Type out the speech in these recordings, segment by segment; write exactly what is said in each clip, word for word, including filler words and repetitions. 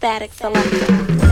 Static Selector.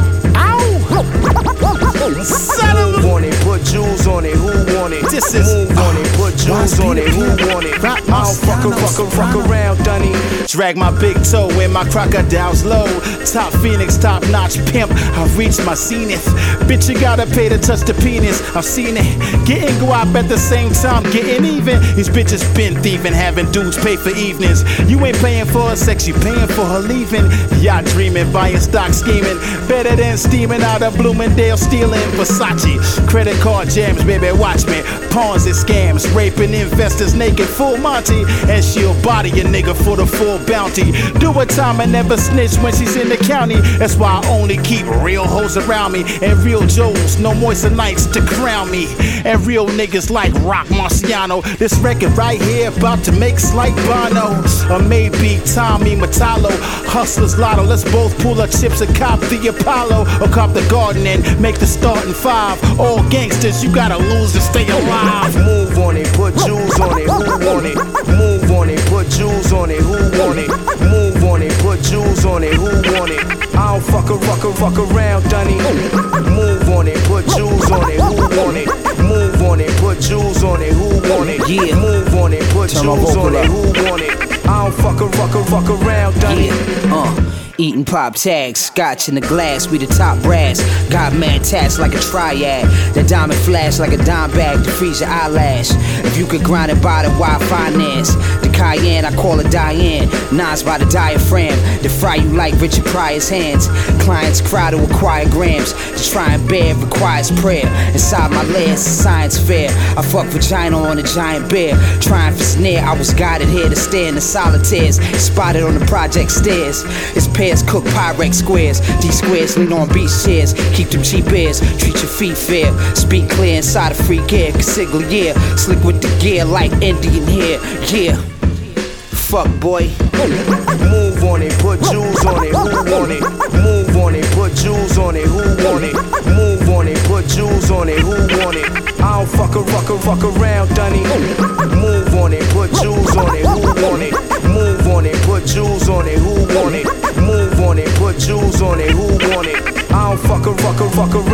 Move on it, put jewels on it, who want it? This is Move on it, put jewels on it, who want it? I don't fuck a fuck a fuck around, Dunny. Drag my big toe in my crocodile's low. Top Phoenix, top notch pimp. I've reached my zenith. Bitch, you gotta pay to touch the penis. I've seen it. Getting guap at the same time, getting even. These bitches been thieving, having dudes pay for evenings. You ain't paying for her sex, you paying for her leaving. Yacht dreaming, buying stock scheming. Better than steaming out of Bloomingdale, stealing Versace. Credit card jams, baby, watch me. Pawns and scams, raping investors naked, full Monty. And she'll body a nigga for the full bounty. Do her time and never snitch when she's in the county. That's why I only keep real hoes around me. And real Joes, no moisture nights to crown me. And real niggas like Rock Marciano. This record right here about to make slight Bono. Or maybe Tommy Metallo. Hustlers Lotto, let's both pull our chips and cop the Apollo. Or cop the Garden and make the starting five. All gangsters, you gotta lose to stay alive. Move on it, put jewels on it, who want it? Move on it, put jewels on it, who want it? Move on it, put jewels on it, who want it? I don't fuck a fuck a fuck around, Dunny. Move on it, put jewels on it, who want it? Move on it, put jewels on it, who want it? Yeah. Move on it, put jewels on it, who want it? I don't fuck a fuck a fuck around, Dunny. Yeah. Uh. Eating pop tags, scotch in the glass, we the top brass. Got mad tats like a triad. The diamond flash like a dime bag to freeze your eyelash. If you could grind it by the wide finance. The Cayenne, I call it Diane. Nas by the diaphragm, to fry you like Richard Pryor's hands. Clients cry to acquire grams. To try and bear requires prayer. Inside my lair, it's a science fair. I fuck vagina on a giant bear. Trying for snare, I was guided here to stare in the solitaires. Spotted on the project stairs. It's cook Pyrex squares. These squares lean on beach chairs. Keep them cheap ears. Treat your feet fair. Speak clear inside a free gear. Consigliere. Slick with the gear like Indian hair. Yeah. Fuck boy. Move on it, put jewels on it, who want it? Move on it, put jewels on it, who want it? Move on it, put jewels on it, who want it? I don't fuck a fuck a fuck around, Dunny. Move on it, put jewels on it, who want it? Move on it, put jewels on it, who want it? Move on it, put jewels on it, who want it? I don't fuck a fuck a fuck around.